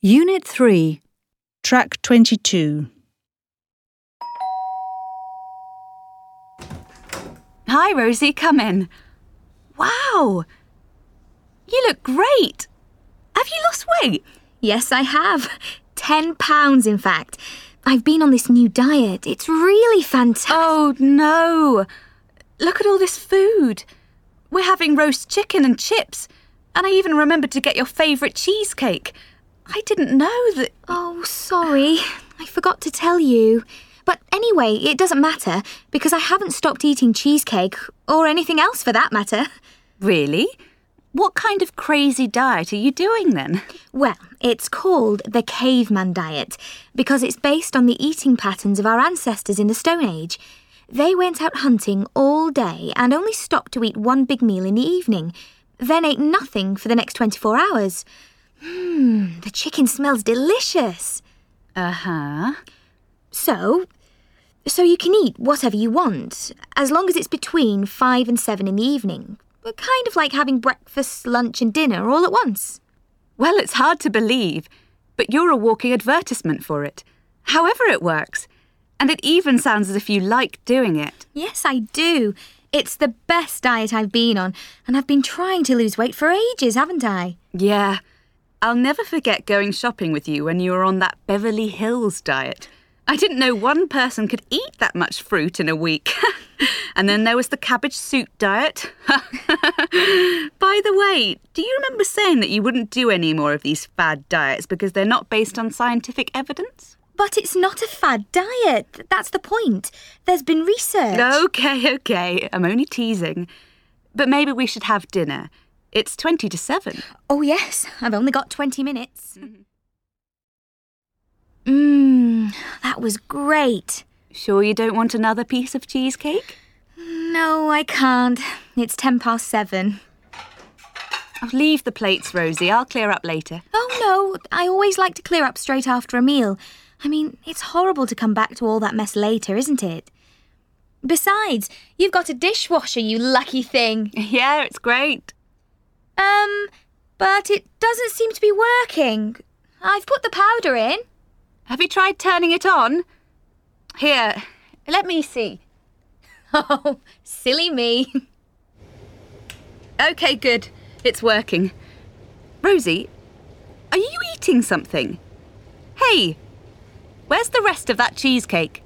Unit 3. Track 22. Hi, Rosie, come in. Wow! You look great! Have you lost weight? Yes, I have. 10 pounds, in fact. I've been on this new diet. It's really fantastic. Oh, no! Look at all this food. We're having roast chicken and chips, and I even remembered to get your favourite cheesecake. I didn't know that... Oh, sorry. I forgot to tell you. But anyway, it doesn't matter, because I haven't stopped eating cheesecake, or anything else for that matter. Really? What kind of crazy diet are you doing then? Well, it's called the caveman diet, because it's based on the eating patterns of our ancestors in the Stone Age. They went out hunting all day and only stopped to eat one big meal in the evening, then ate nothing for the next 24 hours. The chicken smells delicious. Uh-huh. So you can eat whatever you want, as long as it's between 5 and 7 in the evening. But kind of like having breakfast, lunch and dinner all at once. Well, it's hard to believe, but you're a walking advertisement for it. However it works. And it even sounds as if you like doing it. Yes, I do. It's the best diet I've been on, and I've been trying to lose weight for ages, haven't I? Yeah. I'll never forget going shopping with you when you were on that Beverly Hills diet. I didn't know one person could eat that much fruit in a week. And then there was the cabbage soup diet. By the way, do you remember saying that you wouldn't do any more of these fad diets because they're not based on scientific evidence? But it's not a fad diet. That's the point. There's been research. Okay. I'm only teasing. But maybe we should have dinner. It's 20 to 7. Oh, yes. I've only got 20 minutes. That was great. Sure you don't want another piece of cheesecake? No, I can't. It's 7:10. Oh, leave the plates, Rosie. I'll clear up later. Oh, no. I always like to clear up straight after a meal. I mean, it's horrible to come back to all that mess later, isn't it? Besides, you've got a dishwasher, you lucky thing. Yeah, it's great. But it doesn't seem to be working. I've put the powder in. Have you tried turning it on? Here, let me see. Oh, silly me. OK, good. It's working. Rosie, are you eating something? Hey, where's the rest of that cheesecake?